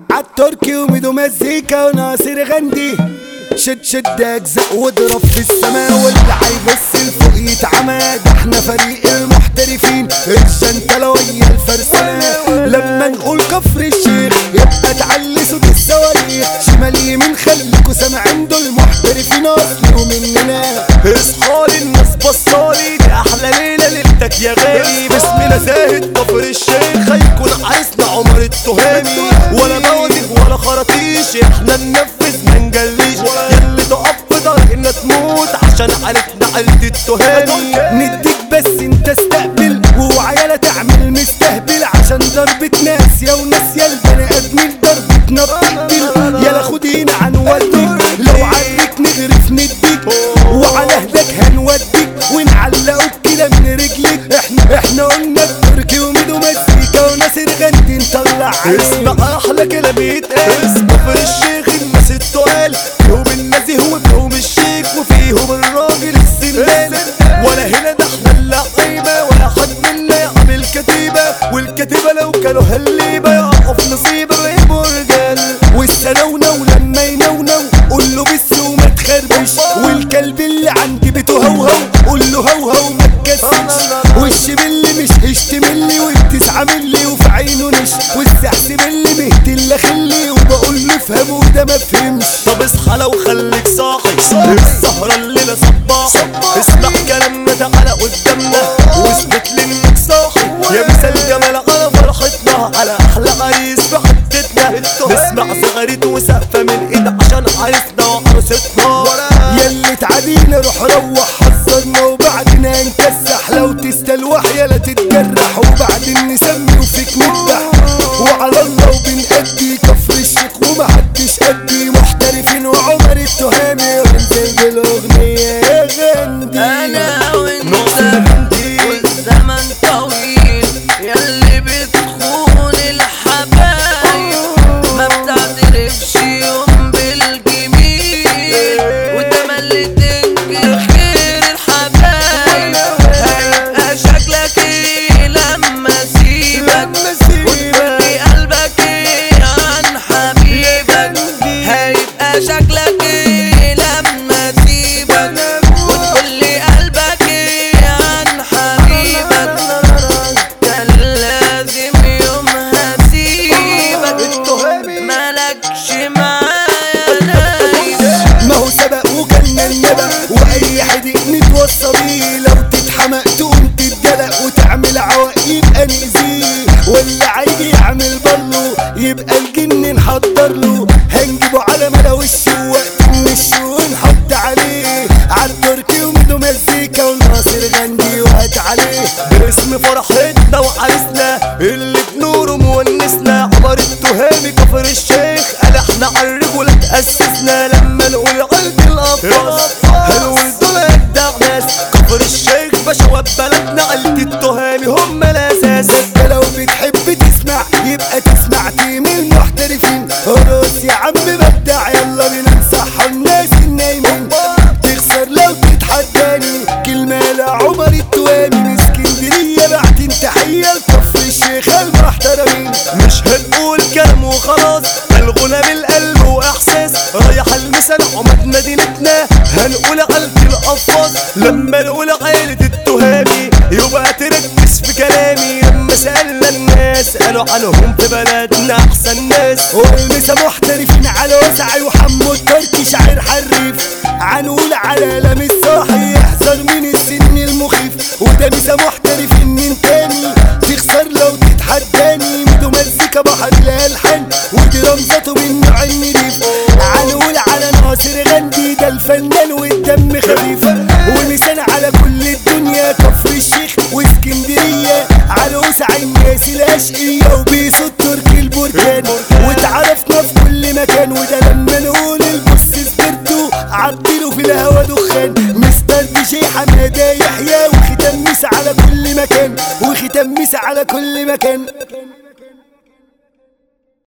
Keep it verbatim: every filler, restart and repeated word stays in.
عالتركي وميدو مزيكا وناصر غندي. شد شد اجزاء واضرب في السماء واللي هيبص لفوق يتعمى. ده احنا فريق المحترفين الجنتلة ويا الفرسانة. لما نقول كفر الشيخ يبقى تعلي صوت الصواريخ. شمال يمين خليكوا سامعين دول محترفين اصلي ومننا. اصحالي الناس بصالي دي احلى ليلة ليلتك يا غالي. باسمنا زاهد كفر الشيخ هيكون عريسنا عمر التهامي. ولا بوازيك ولا خراطيش احنا ننفذ منجليش. ياللي تقف في طريقنا تموت عشان عيلتنا عيلة التهامي. نديك بس انت استقبل وعيالة تعمل مستهبل. عشان ضربة ناس يا وناس يا البني ادمين ضربتنا بتقتل. يالا خدينا عنوديك لو عديك نغرف نديك. وعلى هداك هنوديك ونعلقوك كده من رجليك. احنا احنا قلنا التركي وميدو مزيكا وناصر غندي نطلع عليك. اسمع احلى كلام يتقال كفر الشيخ الناس التقال. فيهم النزيه وفيهم الشيخ وفيهم الراجل السندال. ولا هنا ده احنا اللعيبة ولا حد منا يعمل كتيبة. والكتيبة لو كانوا هالليبة يقف نصيبة ويبقوا رجال. والسنونو لما ينونو قول له بس وما تخربش. والكلب اللي عندي بيته هوهو قول له هوهو ما تكسبش. والشبل مش هيشتملي والتسعة ملي وفي عينه نش. والسحسبلي مهتل خلي وبقول له افهم وده ما فهمش. طب اصحى لو خليك صاحي السهرة الليلة صباح. اسمع كلامنا تعالى قدامنا واثبت لي انك صاحي. يا مثال جمال على فرحتنا على احلى عريس في حتتنا. نسمع زغاريد وسقفة من ايد عشان عريسنا وعروستنا. ياللي تعادينا روح روح حذرنا وبعدين نكسح. لو تستلوح يالا تتجرح وبعدين نسمي وفيك نفتح. وعلى الله وبنأدي كفر الشيخ ومحدش قدي. محترفين وعمر التهامي ونزل بالاغنية يا غندي. انا وانت والزمن طويل ياللي بتخون الحبايب. ما بتعترفش يوم بالجميل وتملي تنكر خير الحبايب. هيبقى شكلك ايه لما اسيبك وتقولي قلبك ايه عن حبيبك. هيبقى شكلك ايه لما اسيبك وتقولي قلبك ايه عن حبيبك. كان لازم يوم هسيبك مالكش معايا نايم. ما هو سبق وجالنا النبأ واي حد نتوصى بيه. لو تتحمق تقوم تتدلق وتعمل عوائق يبقى نأذيه. واللي هيجي يعمل بلو يبقى الجن نحضر له. هنجيبه على ملا وشه وقت من الشو ونحط عليه. عالتركي وميدو مزيكا وناصر غندي وهات عليه. باسم فرحتنا وعريسنا اللي بنوره مونسنا عمر التهامي كفر الشيخ. قال احنا عالرجولة تأسسنا لما نقول قلب الأطفال. هنقول دول أجدع ناس كفر الشيخ بشوات بلدنا عيلة التهامي هم الأساس. انت لو بتحب تسمع يبقى تسمع تيم المحترفين. هروس يا عم بدع يلا بينا نصحى الناس النايمين. تخسر لو تتحداني كلمة لعمر التوامي. من اسكندرية بعتين تحية لكفر الشيخ المحترمين. مش هنقول كلام وخلاص الغنى من القلب واحساس. رايح المثل عمد مدينتنا هنقول عيلة القفاص. لما نقول عيلة التهامي يبقى تركز في كلامي. لما سألنا الناس قالوا عنهم في بلدنا احسن ناس. والمسا محترفين على وسعي وحمو التركي شاعر حريف. عنقول على لم الصاحي يحذر من السن المخيف. وده مسا محترفين من تاني تخسر لو تتحداني. ميدو مزيكا بحر الالحان ودي رمزته من نوع النضيف. عنقول على ناصر غندي ده الفنان والدم خفيف. ومثال على كل الدنيا كفر الشيخ واسكندرية. على وسعي الناس الاشقية وبيسو التركي البركان. واتعرفنا في كل مكان وده لما نقول البص سبرتو عديله في الهوا دخان. مستر دي جي حمادة يحيى وختم مسا على كل مكان. وختم مسا على كل مكان.